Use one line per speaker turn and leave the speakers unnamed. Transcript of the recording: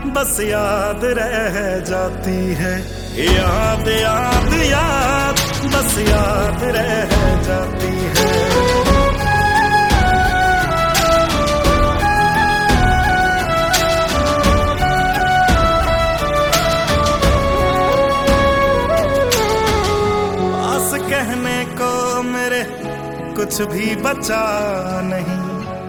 बस याद रह जाती है। याद याद याद बस याद रह जाती है। कहने को मेरे कुछ भी बचा नहीं,